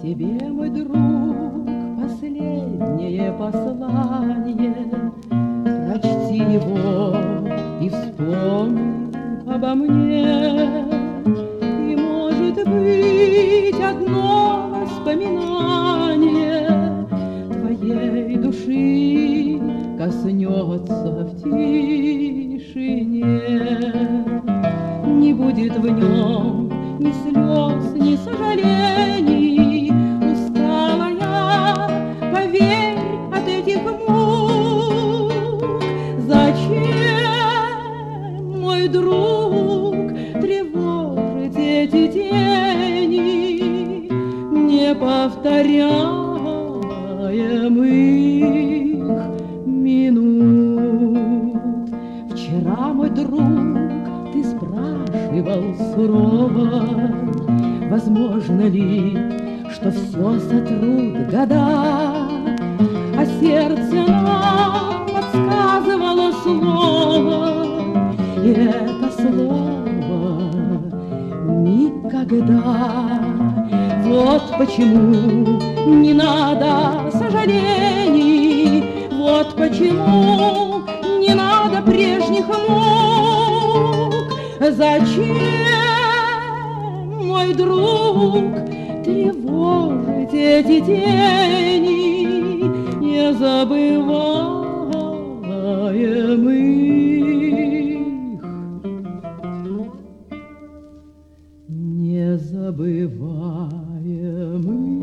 Тебе, мой друг, последнее послание. Прочти его и вспомни обо мне. И, может быть, одно воспоминание твоей души коснется в тишине. Не будет в нем ни слез, ни сожалений. Устала я, поверь, от этих мук. Зачем, мой друг, тревожить эти тени, не повторяемых минут? Вчера, мой друг, ты спрашивал сурово, возможно ли, что все сотрут года, а сердце нам подсказывало слово, и это слово никогда. Вот почему не надо сожалений, вот почему не надо прежних мук. Зачем, мой друг, тревожить эти тени незабываемых, незабываемых?